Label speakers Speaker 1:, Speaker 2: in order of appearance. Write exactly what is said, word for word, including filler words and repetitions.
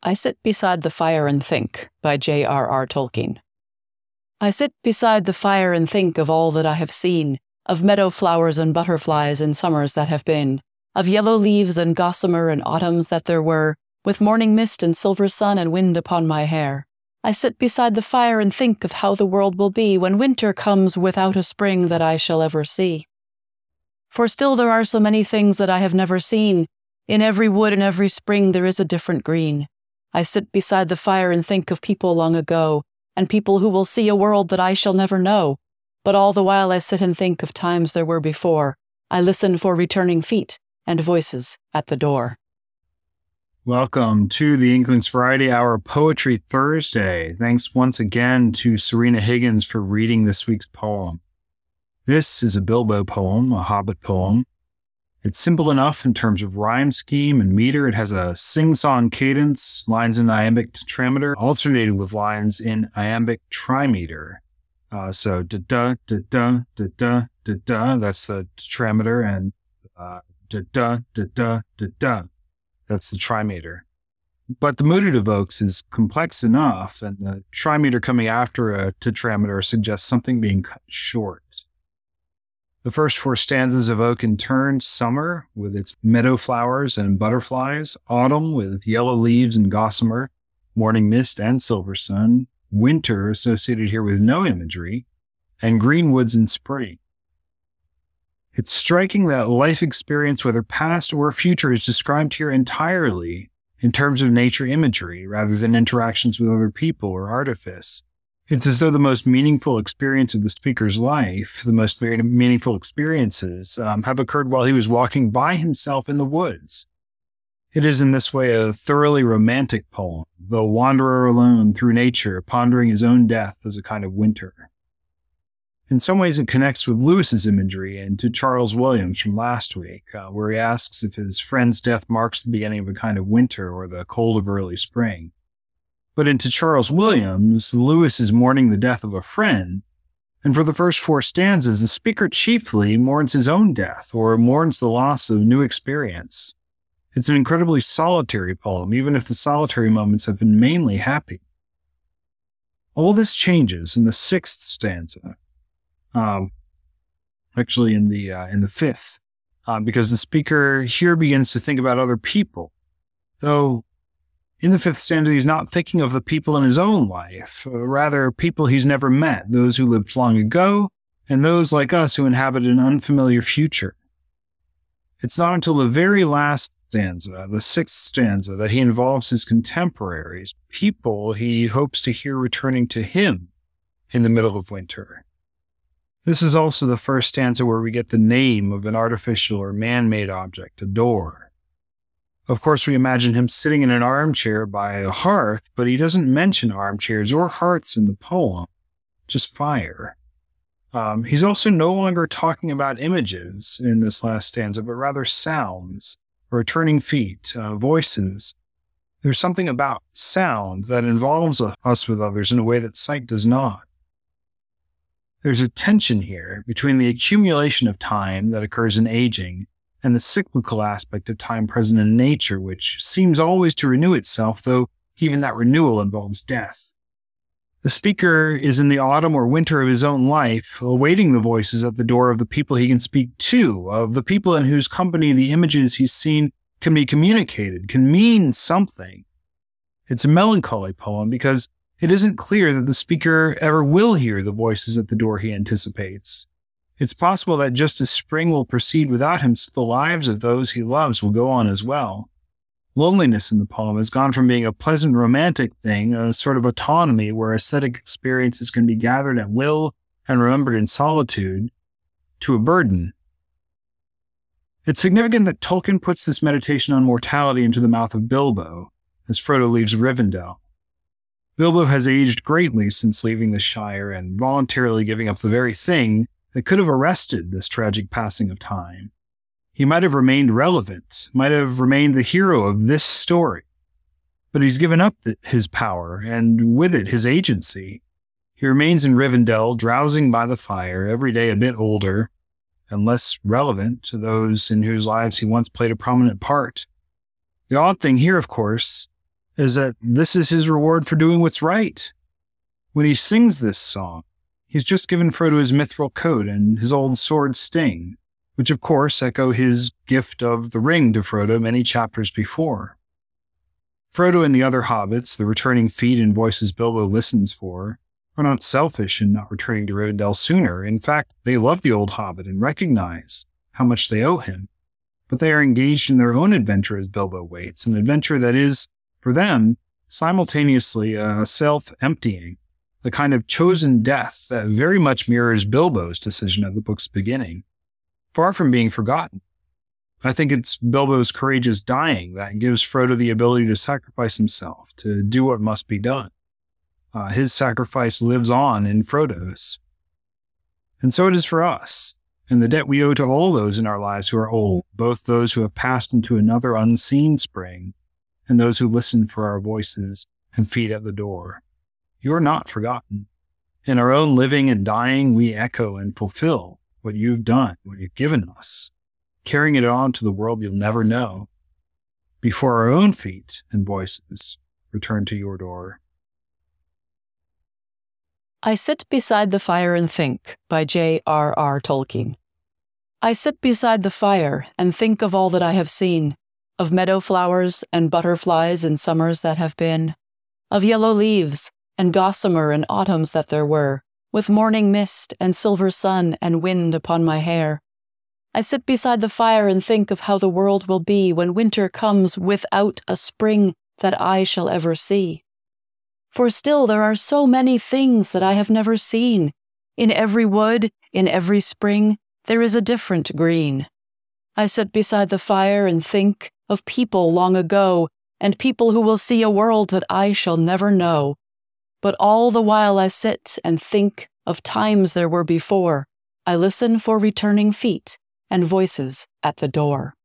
Speaker 1: I Sit Beside the Fire and Think by J R R Tolkien. I sit beside the fire and think of all that I have seen, of meadow flowers and butterflies in summers that have been, of yellow leaves and gossamer and autumns that there were, with morning mist and silver sun and wind upon my hair. I sit beside the fire and think of how the world will be when winter comes without a spring that I shall ever see. For still there are so many things that I have never seen. In every wood and every spring there is a different green. I sit beside the fire and think of people long ago, and people who will see a world that I shall never know. But all the while I sit and think of times there were before. I listen for returning feet and voices at the door.
Speaker 2: Welcome to the Inklings Variety Hour Poetry Thursday. Thanks once again to Serena Higgins for reading this week's poem. This is a Bilbo poem, a Hobbit poem. It's simple enough in terms of rhyme scheme and meter. It has a sing-song cadence, lines in iambic tetrameter, alternated with lines in iambic trimeter. Uh, so da-da, da-da, da-da, da-da, that's the tetrameter, and uh, da-da, da-da, da-da, that's the trimeter. But the mood it evokes is complex enough, and the trimeter coming after a tetrameter suggests something being cut short. The first four stanzas evoke in turn summer with its meadow flowers and butterflies, autumn with yellow leaves and gossamer, morning mist and silver sun, winter associated here with no imagery, and green woods in spring. It's striking that life experience, whether past or future, is described here entirely in terms of nature imagery rather than interactions with other people or artifice. It's as though the most meaningful experience of the speaker's life, the most meaningful experiences, um, have occurred while he was walking by himself in the woods. It is in this way a thoroughly romantic poem, the wanderer alone through nature, pondering his own death as a kind of winter. In some ways it connects with Lewis's imagery and to Charles Williams from last week, uh, where he asks if his friend's death marks the beginning of a kind of winter or the cold of early spring. But into Charles Williams, Lewis is mourning the death of a friend, and for the first four stanzas, the speaker chiefly mourns his own death, or mourns the loss of new experience. It's an incredibly solitary poem, even if the solitary moments have been mainly happy. All this changes in the sixth stanza, um, actually in the uh, in the fifth, uh, because the speaker here begins to think about other people, though in the fifth stanza, he's not thinking of the people in his own life, rather people he's never met, those who lived long ago, and those like us who inhabit an unfamiliar future. It's not until the very last stanza, the sixth stanza, that he involves his contemporaries, people he hopes to hear returning to him in the middle of winter. This is also the first stanza where we get the name of an artificial or man-made object, a door. Of course, we imagine him sitting in an armchair by a hearth, but he doesn't mention armchairs or hearths in the poem, just fire. Um, he's also no longer talking about images in this last stanza, but rather sounds, returning feet, uh, voices. There's something about sound that involves us with others in a way that sight does not. There's a tension here between the accumulation of time that occurs in aging and the cyclical aspect of time present in nature, which seems always to renew itself, though even that renewal involves death. The speaker is in the autumn or winter of his own life, awaiting the voices at the door of the people he can speak to, of the people in whose company the images he's seen can be communicated, can mean something. It's a melancholy poem because it isn't clear that the speaker ever will hear the voices at the door he anticipates. It's possible that just as spring will proceed without him, so the lives of those he loves will go on as well. Loneliness in the poem has gone from being a pleasant romantic thing, a sort of autonomy where aesthetic experiences can be gathered at will and remembered in solitude, to a burden. It's significant that Tolkien puts this meditation on mortality into the mouth of Bilbo, as Frodo leaves Rivendell. Bilbo has aged greatly since leaving the Shire and voluntarily giving up the very thing that could have arrested this tragic passing of time. He might have remained relevant, might have remained the hero of this story, but he's given up the, his power, and with it his agency. He remains in Rivendell, drowsing by the fire, every day a bit older, and less relevant to those in whose lives he once played a prominent part. The odd thing here, of course, is that this is his reward for doing what's right. When he sings this song, he's just given Frodo his mithril coat and his old sword Sting, which of course echo his gift of the ring to Frodo many chapters before. Frodo and the other hobbits, the returning feet and voices Bilbo listens for, are not selfish in not returning to Rivendell sooner. In fact, they love the old hobbit and recognize how much they owe him. But they are engaged in their own adventure as Bilbo waits, an adventure that is, for them, simultaneously uh, self-emptying, the kind of chosen death that very much mirrors Bilbo's decision at the book's beginning, far from being forgotten. I think it's Bilbo's courageous dying that gives Frodo the ability to sacrifice himself, to do what must be done. Uh, his sacrifice lives on in Frodo's. And so it is for us, and the debt we owe to all those in our lives who are old, both those who have passed into another unseen spring, and those who listen for our voices and feet at the door. You are not forgotten. In our own living and dying, we echo and fulfill what you've done, what you've given us, carrying it on to the world you'll never know, before our own feet and voices return to your door.
Speaker 1: I Sit Beside the Fire and Think by J R R Tolkien. I sit beside the fire and think of all that I have seen, of meadow flowers and butterflies in summers that have been, of yellow leaves and gossamer in autumns that there were, with morning mist and silver sun and wind upon my hair. I sit beside the fire and think of how the world will be when winter comes without a spring that I shall ever see. For still there are so many things that I have never seen. In every wood, in every spring, there is a different green. I sit beside the fire and think of people long ago, and people who will see a world that I shall never know. But all the while I sit and think of times there were before, I listen for returning feet and voices at the door.